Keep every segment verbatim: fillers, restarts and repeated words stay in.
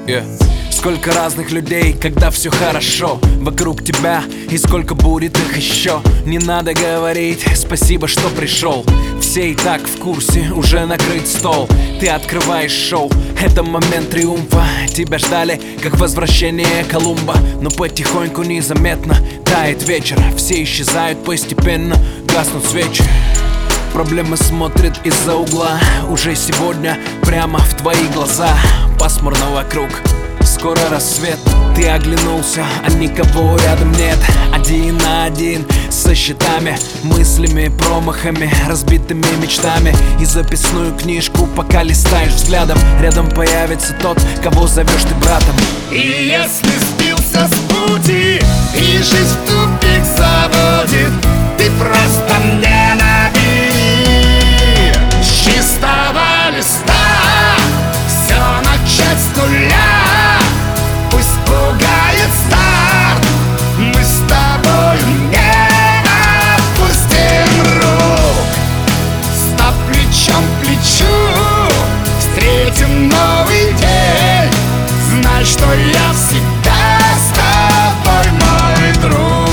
Yeah. Сколько разных людей, когда все хорошо вокруг тебя, и сколько будет их еще. Не надо говорить спасибо, что пришел. Все и так в курсе, уже накрыт стол. Ты открываешь шоу, это момент триумфа. Тебя ждали, как возвращение Колумба. Но потихоньку незаметно тает вечер. Все исчезают постепенно, гаснут свечи. Проблемы смотрят из-за угла. Уже сегодня прямо в твои глаза. Пасмурно вокруг, скоро рассвет. Ты оглянулся, а никого рядом нет. Один на один со счетами, мыслями, промахами, разбитыми мечтами. И записную книжку пока листаешь взглядом. Рядом появится тот, кого зовешь ты братом. И если сбился с пути, и жизнь в тупик заводит, ты просто мне набери с чистого листа. Все начать с нуля, пусть пугает старт. Мы с тобою не опустим рук. Став плечом к плечу, встретим новый день. Знай, что я всегда с тобой, мой друг.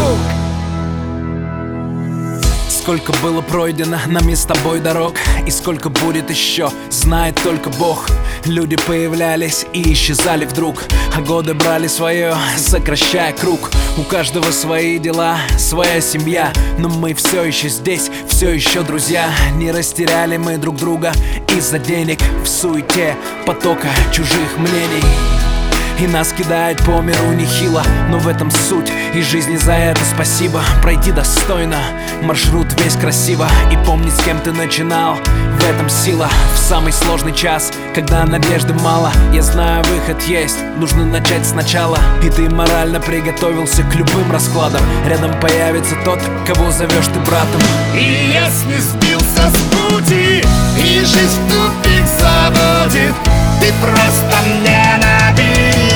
Сколько было пройдено нами с тобой дорог, и сколько будет еще, знает только Бог. Люди появлялись и исчезали вдруг, а годы брали свое, сокращая круг. У каждого свои дела, своя семья, но мы все еще здесь, все еще друзья. Не растеряли мы друг друга из-за денег в суете потока чужих мнений. И нас кидает по миру нехило, но в этом суть, и жизни за это спасибо. Пройти достойно, маршрут весь красиво. И помни, с кем ты начинал, в этом сила. В самый сложный час, когда надежды мало, я знаю, выход есть, нужно начать сначала. И ты морально приготовился к любым раскладам. Рядом появится тот, кого зовешь ты братом. И если сбился с пути, и жизнь в тупик заводит, ты просто мне набери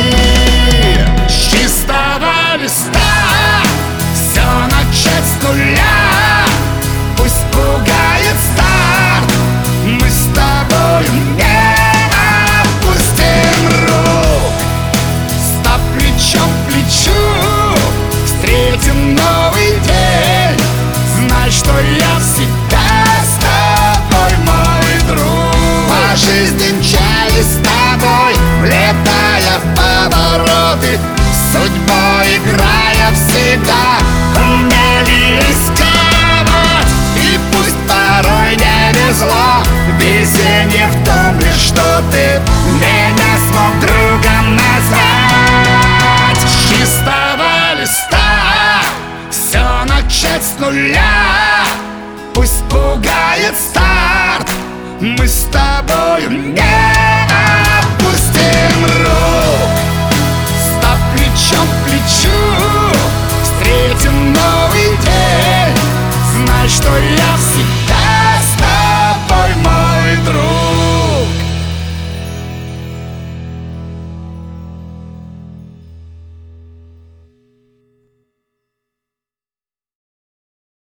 с чистого листа. Все начать с нуля, пусть пугает старт. Мы с тобою не опустим рук. Став плечом к плечу, встретим новый день. Знай, что я всегда с тобой, мой друг. По жизни мчались с тобой, влетая в повороты, судьбой играя всегда умели рисковать. И пусть порой не везло, везение в том лишь, что ты меня смог другом назвать. С чистого листа все начать с нуля, пусть пугает старт. Мы с тобою не опустим рук. Став плечом к плечу, встретим новый день. Знай, что я всегда